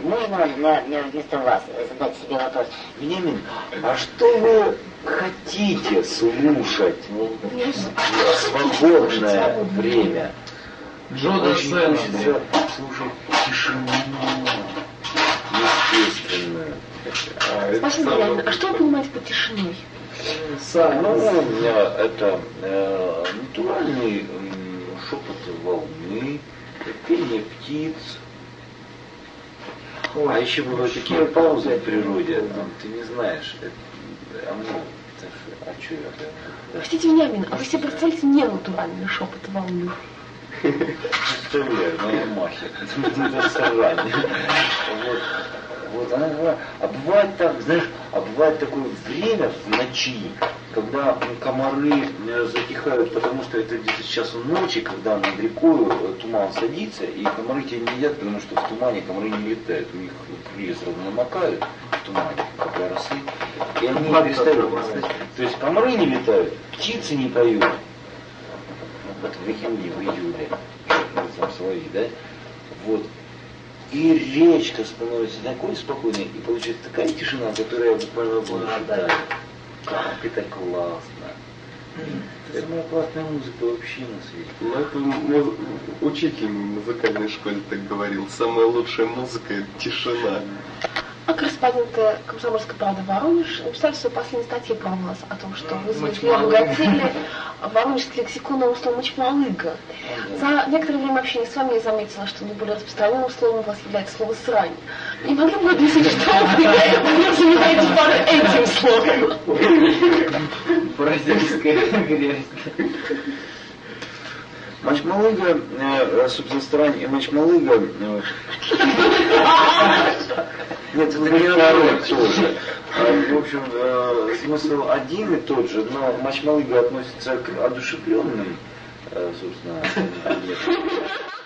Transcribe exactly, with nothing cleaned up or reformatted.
можно на, на, вместо вас задать себе вопрос? Вениамин, а что вы хотите слушать в свободное время? Джо Очень Дассена, хочется слушать тишину, естественную. Спасибо, Вениамин. А что вы понимаете под тишиной? Сам, ну, у меня это э, натуральный э, шепот волны, пение птиц. Ой, а еще бывают такие паузы в природе, там, ты не знаешь, это, а, ну, это, а что это? Простите, Вениамин, а вы себе представляете ненатуральный шепот волны? Представляю, на Ямахе, это сажание. Вот. Вот, она говорила, а бывает так, знаешь, а бывает такое время в ночи, когда комары затихают, потому что это где-то с часу ночи, когда над рекой туман садится, и комары тебя не едят, потому что в тумане комары не летают, у них крылья сразу намокают в тумане, капля росы, и они не перестают растать. То есть комары не летают, птицы не поют. Вот в июне, в июле, там свои, да, вот. И речка становится такой спокойной, и получается такая тишина, которая буквально блуждает. Как это классно. Это самая классная музыка вообще на свете. Ну, это муз... учитель в музыкальной школе так говорил. Самая лучшая музыка — это тишина. А корреспондент «Комсомольской правды» Воронеж написали в своей последней статье про вас о том, что вы завезли, обогатили воронежский лексикон на слово «мочмалыга». За некоторое время общения с вами я заметила, что наиболее распространенным словом у вас является слово «срань». Не могли бы вы объяснить, что вы занимаетесь под этим словом? Бразильская грязь. Мочмалыга, э, собственно, срань и мочмалыга. Э, нет, это не народ тоже. А, в общем, э, смысл один и тот же, но мочмалыга относится к одушевленным, э, собственно, предметам.